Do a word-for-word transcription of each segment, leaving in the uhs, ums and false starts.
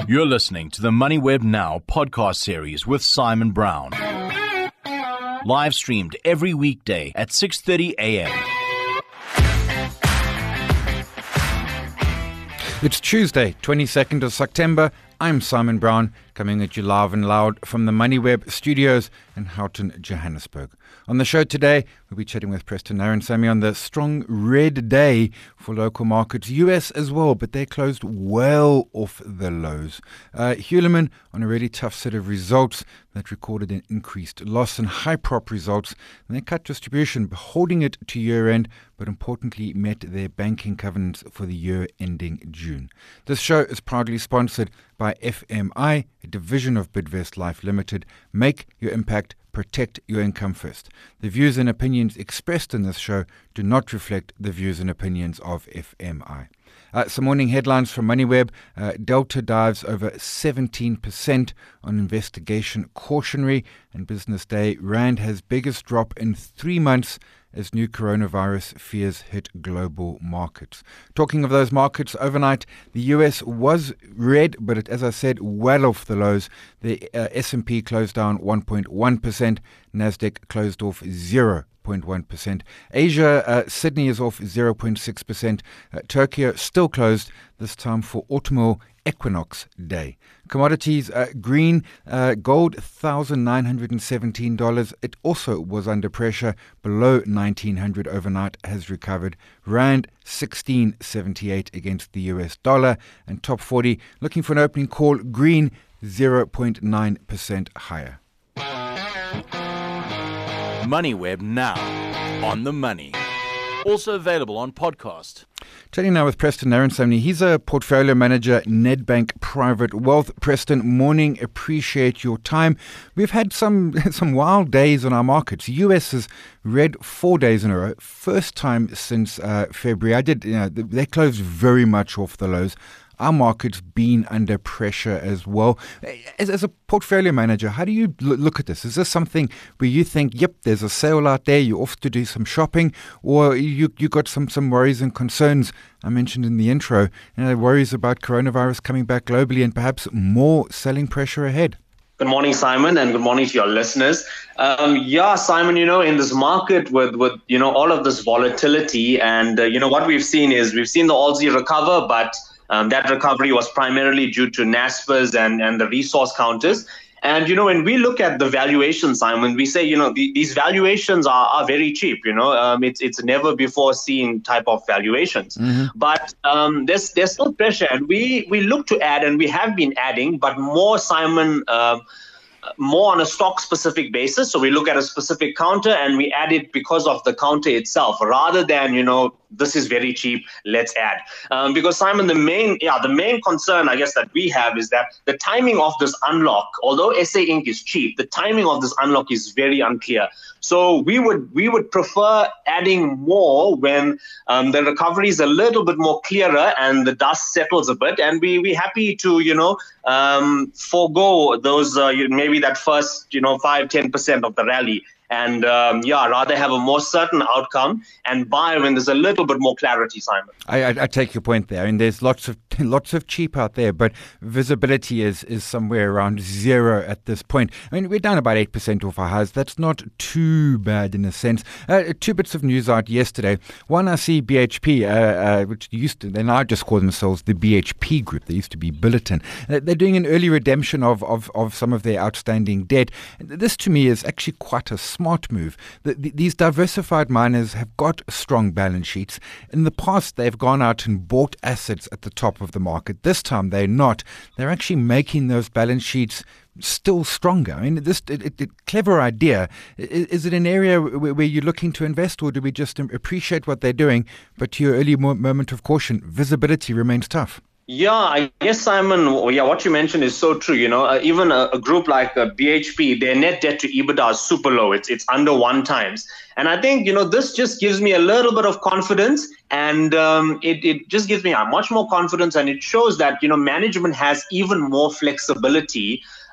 You're listening to the MoneyWeb Now podcast series with Simon Brown. Live streamed every weekday at six thirty a.m. It's Tuesday, twenty-second of September. I'm Simon Brown, coming at you live and loud from the MoneyWeb studios in Houghton, Johannesburg. On the show today, we'll be chatting with Preston Narayansamy on the strong red day for local markets, U S as well, but they closed well off the lows. Uh, Hulamin on a really tough set of results that recorded an increased loss, and Hyprop results, and they cut distribution, holding it to year-end, but importantly met their banking covenants for the year ending June. This show is proudly sponsored by F M I, a division of Bidvest Life Limited. Make your impact, protect your income first. The views and opinions expressed in this show do not reflect the views and opinions of F M I. Uh, some morning headlines from MoneyWeb. Uh, Delta dives over seventeen percent on investigation cautionary, and Business Day, Rand has biggest drop in three months as new coronavirus fears hit global markets. Talking of those markets, overnight, the U S was red, but it, as I said, well off the lows. The uh, S and P closed down one point one percent, Nasdaq closed off zero point one percent. Asia, uh, Sydney is off zero point six percent. Uh, Tokyo still closed, this time for Autumnal Equinox Day. Commodities, uh, green, uh, gold, one thousand nine hundred seventeen dollars. It also was under pressure, below nineteen hundred overnight, has recovered. Rand, sixteen seventy-eight against the U S dollar. And top forty, looking for an opening call, green, zero point nine percent higher. MoneyWeb Now, on the money. Also available on podcast. Chatting now with Preston Narayansamy. He's a portfolio manager, Nedbank Private Wealth. Preston, morning. Appreciate your time. We've had some some wild days on our markets. U S has red four days in a row, first time since uh, February. I did. You know, they closed very much off the lows. Our market's been under pressure as well. As, as a portfolio manager, how do you look at this? Is this something where you think, yep, there's a sale out there, you're off to do some shopping, or you you got some, some worries and concerns? I mentioned in the intro, you know, worries about coronavirus coming back globally and perhaps more selling pressure ahead. Good morning, Simon, and good morning to your listeners. Um, yeah, Simon, you know, in this market with, with you know, all of this volatility and, uh, you know, what we've seen is we've seen the Aussie recover, but Um, that recovery was primarily due to NASPERS and, and the resource counters. And, you know, when we look at the valuation, Simon, we say, you know, the, these valuations are, are very cheap, you know, um, it's it's never before seen type of valuations. Mm-hmm. But um, there's there's still pressure, and we, we look to add, and we have been adding, but more, Simon, um, more on a stock specific basis. So we look at a specific counter and we add it because of the counter itself, rather than, you know, this is very cheap, let's add. Um, because Simon, the main, yeah, the main concern, I guess, that we have is that the timing of this unlock, although S A Inc is cheap, the timing of this unlock is very unclear. So we would we would prefer adding more when um, the recovery is a little bit more clearer and the dust settles a bit, and we we happy to you know um, forego those uh, maybe that first you know five ten percent of the rally. And, um, yeah, rather have a more certain outcome and buy when there's a little bit more clarity, Simon. I, I, I take your point there. I mean, there's lots of lots of cheap out there, but visibility is, is somewhere around zero at this point. I mean, we're down about eight percent off our highs. That's not too bad in a sense. Uh, two bits of news out yesterday. One, I see B H P, uh, uh, which used to, they now just call themselves the B H P Group. They used to be Billiton. Uh, they're doing an early redemption of, of, of some of their outstanding debt. This, to me, is actually quite a smart move. The, the, these diversified miners have got strong balance sheets. In the past, they've gone out and bought assets at the top of the market. This time, they're not. They're actually making those balance sheets still stronger. I mean, this it, it, clever idea. Is, is it an area where, where you're looking to invest, or do we just appreciate what they're doing, but to your early mo- moment of caution, visibility remains tough? Yeah, I guess, Simon, yeah, what you mentioned is so true. You know, uh, even a, a group like uh, B H P, their net debt to EBITDA is super low. It's it's under one times. And I think, you know, this just gives me a little bit of confidence, and um, it, it just gives me uh, much more confidence. And it shows that, you know, management has even more flexibility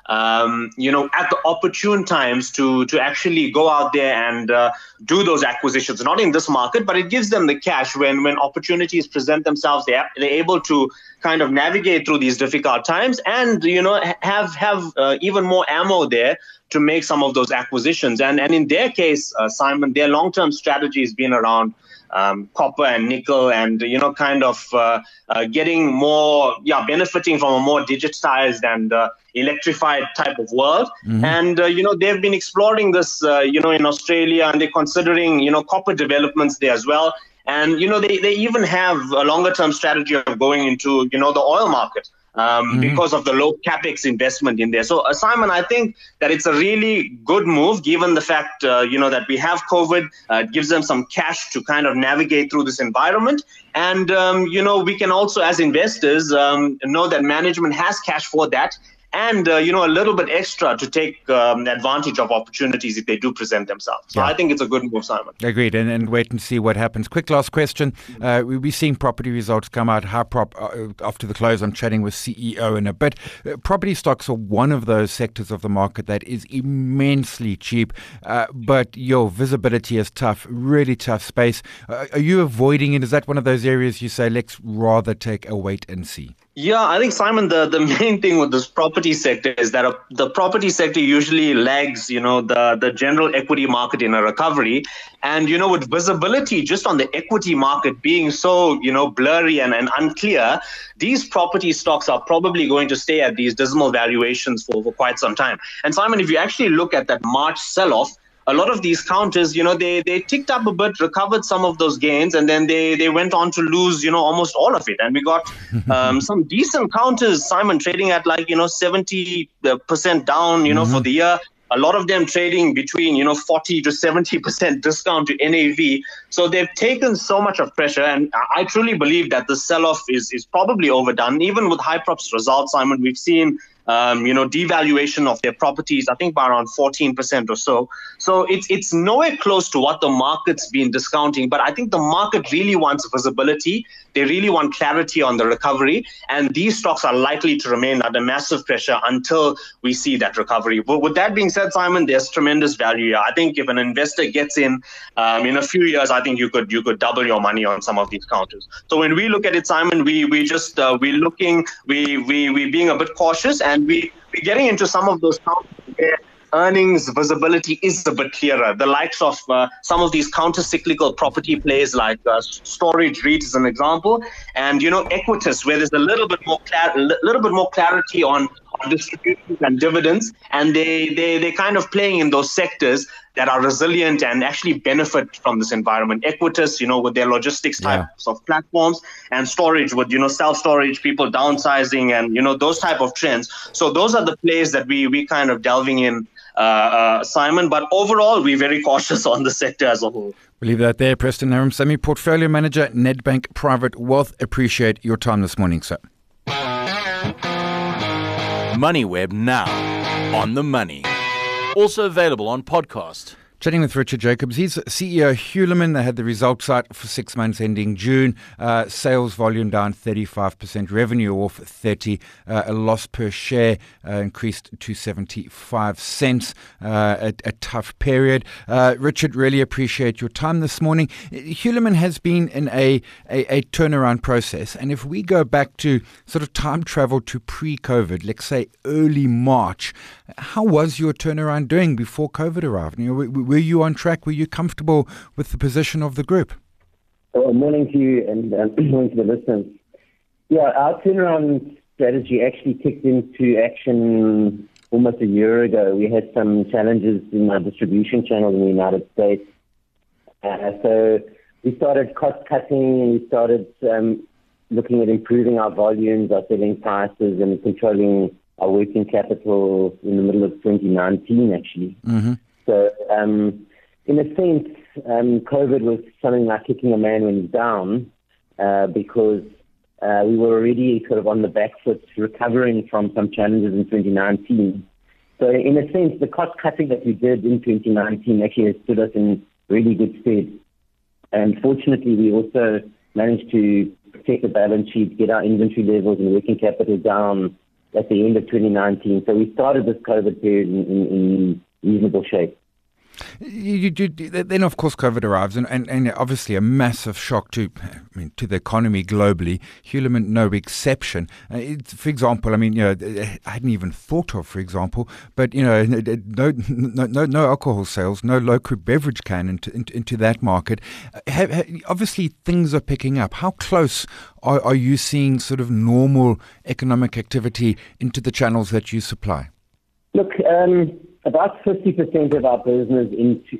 um, you know, at the opportune times to to actually go out there and uh, do those acquisitions. Not in this market, but it gives them the cash when when opportunities present themselves. They are, they're able to kind of navigate through these difficult times, and you know, have have uh, even more ammo there to make some of those acquisitions. And and in their case, uh, Simon, their long-term strategy has been around Um, copper and nickel, and you know, kind of uh, uh, getting more, yeah, benefiting from a more digitized and uh, electrified type of world. Mm-hmm. And uh, you know, they've been exploring this, uh, you know, in Australia, and they're considering, you know, copper developments there as well. And you know, they they even have a longer term strategy of going into, you know, the oil market. Um, mm-hmm. because of the low capex investment in there. So, uh, Simon, I think that it's a really good move, given the fact, uh, you know, that we have COVID. Uh, it gives them some cash to kind of navigate through this environment. And, um, you know, we can also, as investors, um, know that management has cash for that. And, uh, you know, a little bit extra to take um, advantage of opportunities if they do present themselves. So yeah. I think it's a good move, Simon. Agreed. And, and wait and see what happens. Quick last question. Uh, we'll be seeing property results come out. Hyprop, uh, after the close, I'm chatting with C E O in a bit. Uh, property stocks are one of those sectors of the market that is immensely cheap. Uh, but your visibility is tough, really tough space. Uh, are you avoiding it? Is that one of those areas you say, let's rather take a wait and see? Yeah, I think, Simon, the, the main thing with this property sector is that a, the property sector usually lags, you know, the, the general equity market in a recovery. And, you know, with visibility just on the equity market being so, you know, blurry and, and unclear, these property stocks are probably going to stay at these dismal valuations for, for quite some time. And, Simon, if you actually look at that March sell-off, a lot of these counters, you know, they they ticked up a bit, recovered some of those gains, and then they they went on to lose, you know, almost all of it. And we got um, some decent counters, Simon, trading at like, you know, seventy percent down, you know, mm-hmm. for the year. A lot of them trading between, you know, forty to seventy percent discount to N A V. So they've taken so much of pressure. And I truly believe that the sell-off is, is probably overdone. Even with Hyprop's results, Simon, we've seen Um, you know, devaluation of their properties, I think by around fourteen percent or so. So it's it's nowhere close to what the market's been discounting. But I think the market really wants visibility. They really want clarity on the recovery. And these stocks are likely to remain under massive pressure until we see that recovery. But with that being said, Simon, there's tremendous value here. I think if an investor gets in um, in a few years, I think you could you could double your money on some of these counters. So when we look at it, Simon, we we just uh, we're looking, we we we being a bit cautious, and we we're getting into some of those counters where earnings visibility is a bit clearer. The likes of uh, some of these counter-cyclical property plays like uh, Storage REIT is an example, and you know Equitas, where there's a little bit more clar- little bit more clarity on, on distributions and dividends, and they they they kind of playing in those sectors that are resilient and actually benefit from this environment. Equitas, you know, with their logistics types yeah. of platforms, and Storage with, you know, self-storage, people downsizing, and, you know, those type of trends. So those are the plays that we we kind of delving in, uh, uh, Simon. But overall, we're very cautious on the sector as a whole. We'll leave that there. Preston Naramsamy, Portfolio Manager, Nedbank Private Wealth. Appreciate your time this morning, sir. MoneyWeb now on the money. Also available on podcast. Chatting with Richard Jacobs. He's C E O of Hulamin. They had the results out for six months ending June. Uh, sales volume down thirty-five percent, revenue off thirty. Uh, a loss per share uh, increased to seventy-five cents. Uh, a, a tough period. Uh, Richard, really appreciate your time this morning. Hulamin has been in a, a, a turnaround process. And if we go back to sort of time travel to pre-COVID, let's say early March, how was your turnaround doing before COVID arrived? You know, we, Were you on track? Were you comfortable with the position of the group? Well, morning to you and uh, morning to the listeners. Yeah, our turnaround strategy actually kicked into action almost a year ago. We had some challenges in our distribution channel in the United States. Uh, so we started cost cutting, we started um, looking at improving our volumes, our selling prices, and controlling our working capital in the middle of twenty nineteen, actually. Mm-hmm. So, um, in a sense, um, COVID was something like kicking a man when he's down, uh, because uh, we were already sort of on the back foot, recovering from some challenges in twenty nineteen. So, in a sense, the cost cutting that we did in twenty nineteen actually has stood us in really good stead. And fortunately, we also managed to protect the balance sheet, get our inventory levels and working capital down at the end of twenty nineteen. So we started this COVID period in, in, in reasonable shape. You, you, you, then, of course, COVID arrives, and, and, and obviously a massive shock to, I mean, to the economy globally. Hulamin, no exception. Uh, it's, for example, I mean, you know, I hadn't even thought of, for example, but you know, no, no, no, no alcohol sales, no local beverage can into into, into that market. Uh, have, have, obviously, things are picking up. How close are, are you seeing sort of normal economic activity into the channels that you supply? Look. Um About fifty percent of our business into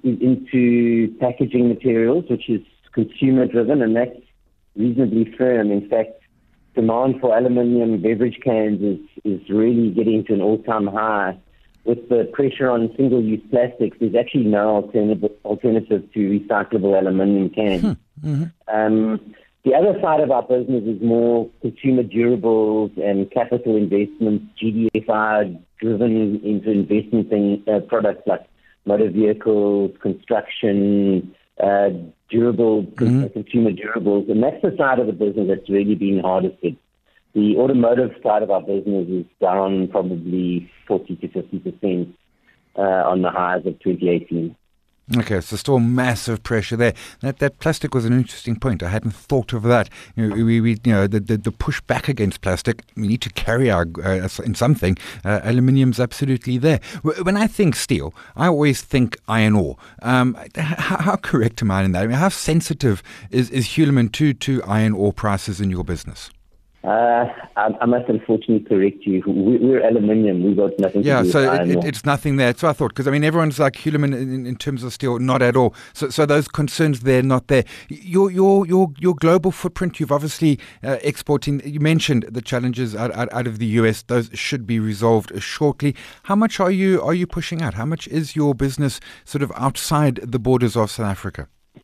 into packaging materials, which is consumer-driven, and that's reasonably firm. In fact, demand for aluminium beverage cans is, is really getting to an all-time high. With the pressure on single-use plastics, there's actually no alternative, alternative to recyclable aluminium cans. Mm-hmm. Um, the other side of our business is more consumer durables and capital investments, G D F I driven into investment in uh, products like motor vehicles, construction, uh, durable, mm-hmm. consumer durables. And that's the side of the business that's really been hardest hit. The automotive side of our business is down probably forty to fifty percent uh, on the highs of twenty eighteen. Okay, so still massive pressure there. That that plastic was an interesting point. I hadn't thought of that. You know, we, we you know the, the the push back against plastic. We need to carry our uh, in something. Uh, aluminium's absolutely there. When I think steel, I always think iron ore. Um, how, how correct am I in that? I mean, how sensitive is is Hulamin to to iron ore prices in your business? Uh, I, I must unfortunately correct you. We, we're aluminium. We've got nothing yeah, to do so with iron it, ore. It's nothing there. So I thought, because I mean, everyone's like Hulamin in, in terms of steel, not at all. So, so those concerns there, not there. Your, your, your, your global footprint. You've obviously uh, exporting. You mentioned the challenges out, out, out of the U S. Those should be resolved shortly. How much are you are you pushing out? How much is your business sort of outside the borders of South Africa?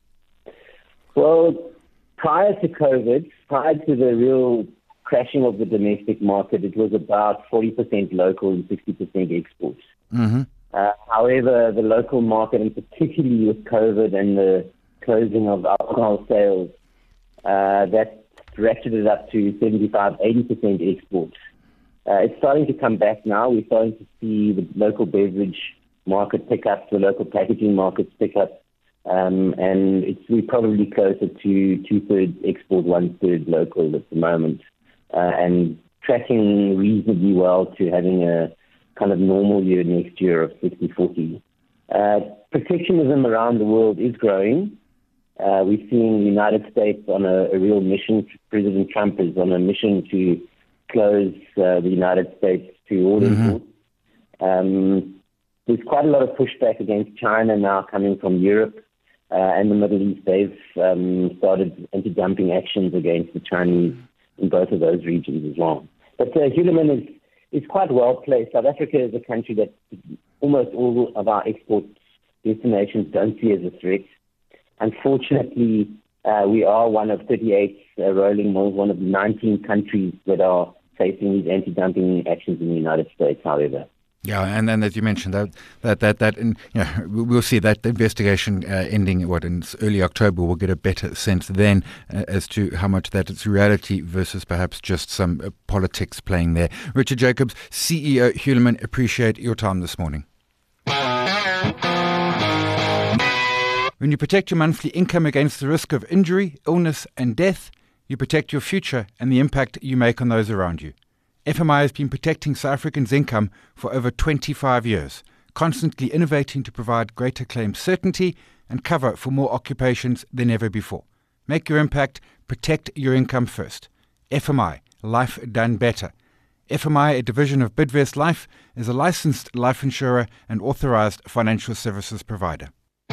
Well, prior to COVID, prior to the real crashing of the domestic market, it was about forty percent local and sixty percent exports. Mm-hmm. Uh, however, the local market, and particularly with COVID and the closing of alcohol sales, uh, that ratcheted up to seventy-five, eighty percent exports. Uh, it's starting to come back now. We're starting to see the local beverage market pick up, the local packaging markets pick up, um, and it's we're probably closer to two-thirds export, one-third local at the moment. Uh, and tracking reasonably well to having a kind of normal year next year of sixty forty. Uh, protectionism around the world is growing. Uh, we're seeing the United States on a, a real mission. President Trump is on a mission to close uh, the United States to all mm-hmm. imports. Um, there's quite a lot of pushback against China now coming from Europe uh, and the Middle East. They've um, started anti-dumping actions against the Chinese in both of those regions as well. But uh, Hulamin is, is quite well placed. South Africa is a country that almost all of our export destinations don't see as a threat. Unfortunately, uh, we are one of thirty-eight uh, rolling mills, one of nineteen countries that are facing these anti-dumping actions in the United States, however. Yeah, and then as you mentioned, that that that, that and, you know, we'll see that investigation uh, ending what in early October. We'll get a better sense then uh, as to how much that is reality versus perhaps just some uh, politics playing there. Richard Jacobs, C E O Hulamin, appreciate your time this morning. When you protect your monthly income against the risk of injury, illness, and death, you protect your future and the impact you make on those around you. F M I has been protecting South Africans' income for over twenty-five years, constantly innovating to provide greater claim certainty and cover for more occupations than ever before. Make your impact, protect your income first. F M I, life done better. F M I, a division of Bidvest Life, is a licensed life insurer and authorized financial services provider.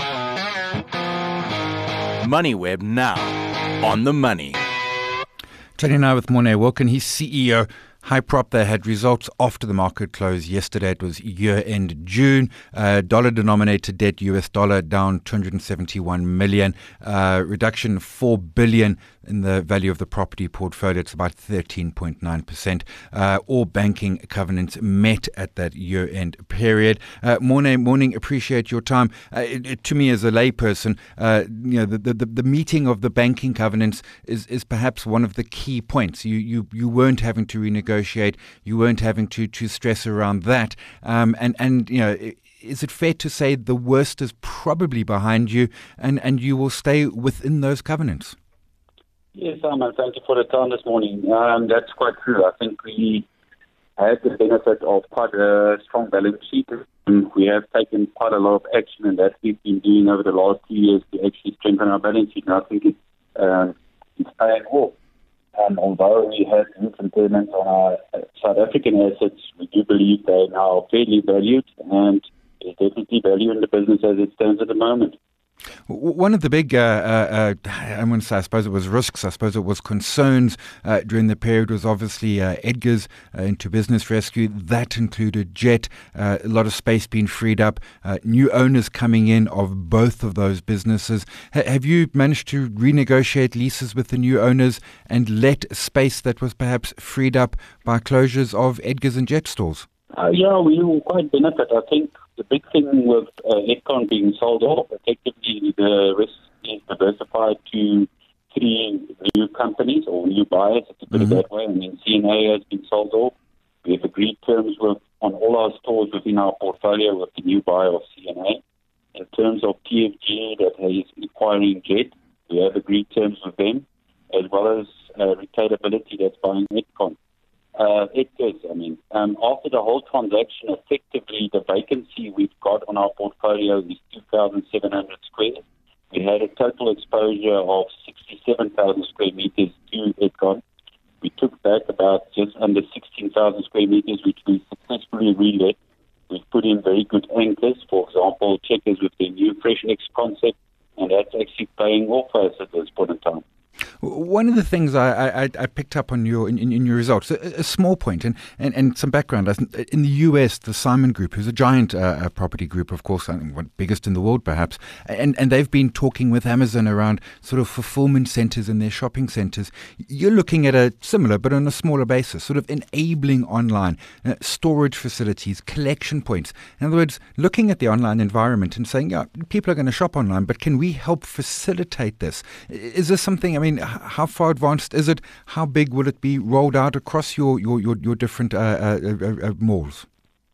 MoneyWeb now, on the money. Chatting now with Morné Wilken, he's C E O. Hyprop, they had results after the market closed yesterday. It was year-end June. Uh, dollar-denominated debt, U S dollar, down two hundred seventy-one million. Uh, reduction four billion in the value of the property portfolio. It's about thirteen point nine percent. Uh, all banking covenants met at that year-end period. Uh, morning, morning. Appreciate your time. Uh, it, it, to me, as a layperson, uh, you know, the, the the meeting of the banking covenants is is perhaps one of the key points. You you you weren't having to renegotiate. You weren't having to to stress around that. Um, and and you know. It, Is it fair to say the worst is probably behind you and, and you will stay within those covenants? Yes, Simon, thank you for the time this morning. Um, that's quite true. I think we had the benefit of quite a strong balance sheet. We have taken quite a lot of action, and that we've been doing over the last two years to actually strengthen our balance sheet. And I think it's, uh, it's paying off. Um, although we had huge impairments on our South African assets, we do believe they are now fairly valued, and there's definitely value in the business as it stands at the moment. One of the big, uh, uh, I wouldn't say, I suppose it was risks, I suppose it was concerns uh, during the period was obviously uh, Edgar's uh, into business rescue. That included Jet, uh, a lot of space being freed up, uh, new owners coming in of both of those businesses. H- have you managed to renegotiate leases with the new owners and let space that was perhaps freed up by closures of Edgar's and Jet stores? Uh, yeah, we will quite benefit. I think the big thing with uh, Edcon being sold off, effectively the risk is diversified to three new companies or new buyers, to put mm-hmm. it that way. I mean, C N A has been sold off. We have agreed terms with on all our stores within our portfolio with the new buyer of C N A. In terms of T F G that is acquiring Jet, we have agreed terms with them, as well as uh, Retailability that's buying Edcon. Uh, it is, I mean, um, after the whole transaction, effectively the vacancy we've got on our portfolio is two thousand seven hundred squares. We had a total exposure of sixty-seven thousand square meters to Edcon. We took back about just under sixteen thousand square meters, which we successfully relet. We've put in very good anchors, for example, Checkers with their new Fresh X concept, and that's actually paying off for us at this point in time. One of the things I, I, I picked up on your in, in your results, a, a small point, and, and, and some background. In the U S, the Simon Group, who's a giant uh, property group, of course, I think one biggest in the world perhaps, and, and they've been talking with Amazon around sort of fulfillment centers in their shopping centers. You're looking at a similar, but on a smaller basis, sort of enabling online uh, storage facilities, collection points. In other words, looking at the online environment and saying, yeah, people are going to shop online, but can we help facilitate this? Is this something, I mean, how far advanced is it? How big will it be rolled out across your your your, your different uh, uh, uh, uh, malls?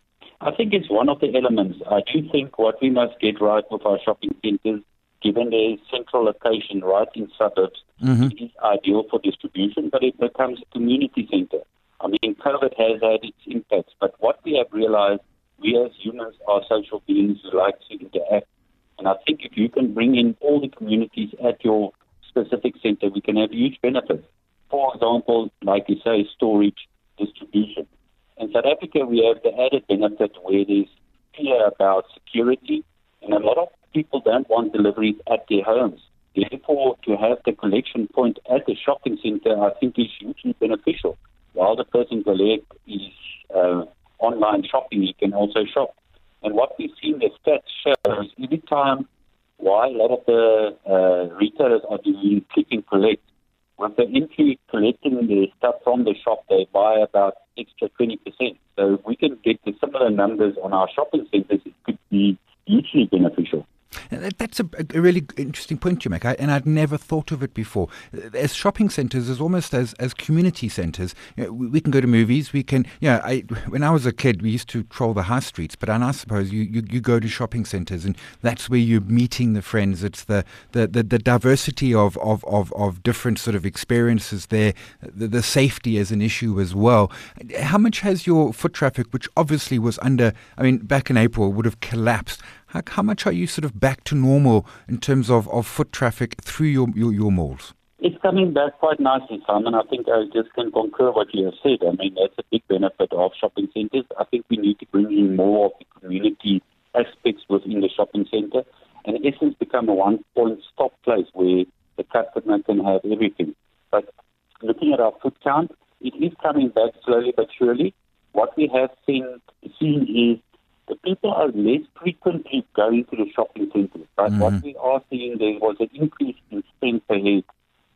I think it's one of the elements. I do think what we must get right with our shopping centres, given their central location right in suburbs, mm-hmm. it is ideal for distribution, but it becomes a community centre. I mean, COVID has had its impacts, but what we have realised, we as humans are social beings who like to interact. And I think if you can bring in all the communities at your specific centre, we can have huge benefits. For example, like you say, storage, distribution. In South Africa, we have the added benefit where there's fear about security, and a lot of people don't want deliveries at their homes. Therefore, to have the collection point at the shopping centre, I think is hugely beneficial. While the person collect is uh, online shopping, he can also shop. And what we've seen, the stats shows every time why a lot of the uh, retailers are doing click and collect. With the entry collecting the stuff from the shop, they buy about extra twenty percent. So if we can get the similar numbers on our shopping centres, it could be hugely beneficial. That's a, a really interesting point you make, I, and I'd never thought of it before. As shopping centres, as almost as, as community centres, you know, we, we can go to movies. We can, yeah. You know, I, when I was a kid, we used to troll the high streets, but I suppose you, you, you go to shopping centres, and that's where you're meeting the friends. It's the the, the, the diversity of, of, of, of different sort of experiences there. The, the safety is an issue as well. How much has your foot traffic, which obviously was under, I mean, back in April, would have collapsed? How, how much are you sort of back to normal in terms of, of foot traffic through your, your, your malls? It's coming back quite nicely, Simon. I think I just can concur what you have said. I mean, that's a big benefit of shopping centres. I think we need to bring in more of the community aspects within the shopping centre and in essence become a one-point stop place where the customer can have everything. But looking at our foot count, it is coming back slowly but surely. What we have seen, seen is the people are less frequently going to the shopping centres, but mm-hmm. what we are seeing, there was an increase in spend per head.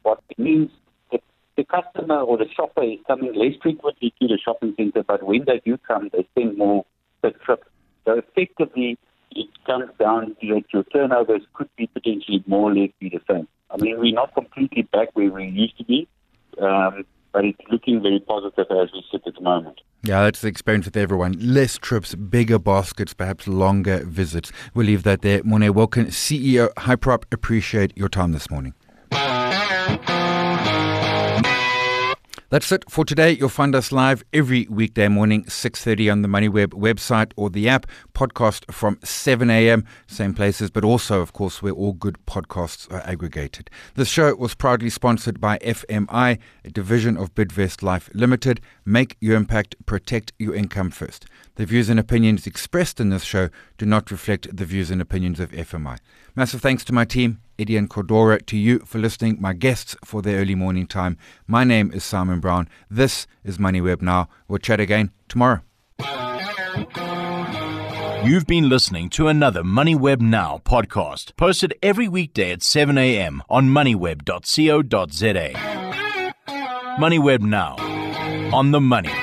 What it means, that the customer or the shopper is coming less frequently to the shopping center, but when they do come, they spend more per trip. So effectively, it comes down to that your turnovers could be potentially more or less be the same. I mean, we're not completely back where we used to be, um, but it's looking very positive as we sit at the moment. Yeah, that's the experience with everyone. Less trips, bigger baskets, perhaps longer visits. We'll leave that there. Morne Wilken, C E O, Hyperop, appreciate your time this morning. That's it for today. You'll find us live every weekday morning, six thirty on the MoneyWeb website or the app. Podcast from seven a.m., same places, but also, of course, where all good podcasts are aggregated. This show was proudly sponsored by F M I, a division of Bidvest Life Limited. Make your impact, protect your income first. The views and opinions expressed in this show do not reflect the views and opinions of F M I. Massive thanks to my team, Eddie and Cordora, to you for listening, my guests for their early morning time. My name is Simon Brown. This is MoneyWeb Now. We'll chat again tomorrow. You've been listening to another MoneyWeb Now podcast, posted every weekday at seven a.m. on moneyweb dot co dot za. MoneyWeb Now, on the money.